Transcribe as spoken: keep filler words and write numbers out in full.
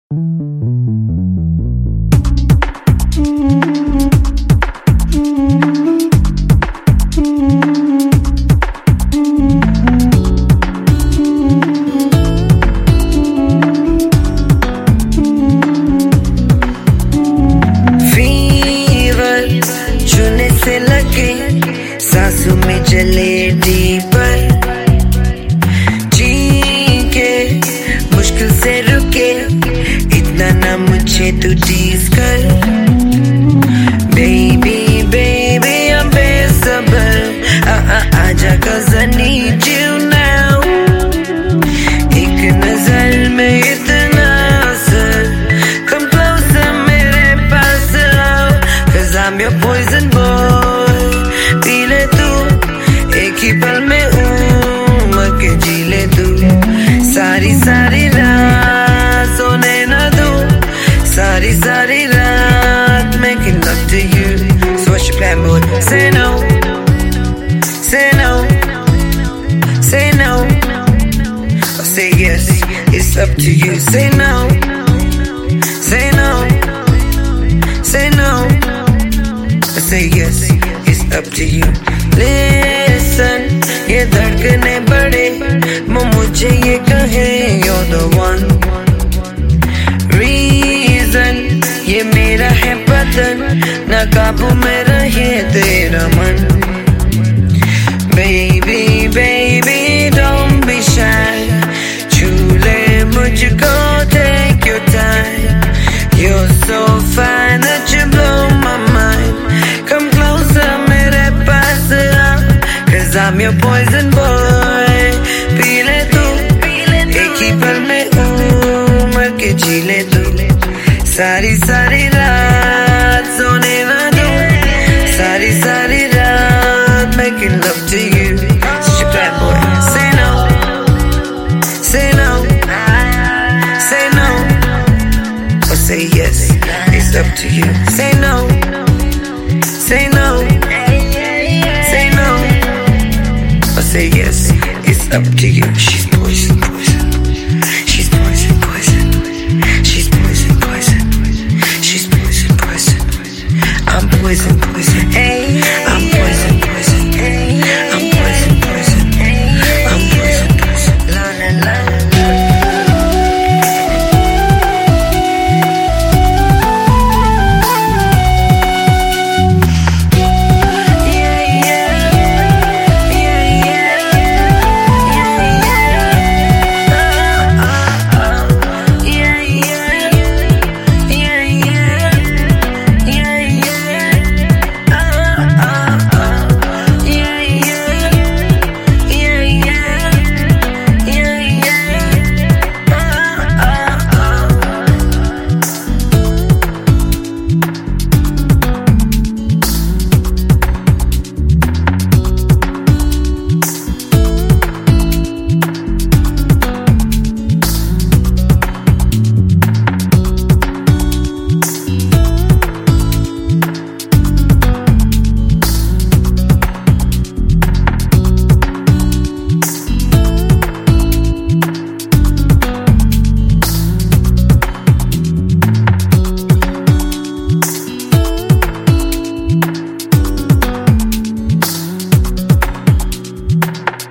सांसों में चले डीपर, चीखे मुश्किल से रुके, इतना ना मुझे तू टीज कर। बेबी बेबी I'm बेसब्र, आ आ आजा cause I need you now। एक नजर में इतना असर, come closer मेरे पास आओ, cause I'm your poison boy। पी ले तू एक ही पल में उमर के जी ले तू, सारी सारी रात सोने न दूं, सारी सारी रात making love to you। So what's your plan, boy? Say no, say no, say no, or say yes, it's up to you। Say no, say no, say no, or say yes, it's up to you। Listen, ये धड़कने बढ़े, वो मुझे ये कहे you're the one reason। ये मेरा है बदन, ना काबू में रहे तेरा मन। Baby, baby, don't be shy, छू ले मुझको, take your time। You're so fine that you blow my mind। Come closer मेरे पास आ, cause I'm your poison boy। पी ले तू एक ही पल में उमर के जी ले तू, सारी सारी रात सोने ना दूं, सारी सारी रात making love to you। Such a bad boy। Say no, say no, say no, or say yes, it's up to you। Say no, say no, say no, or say yes, it's up to you। She's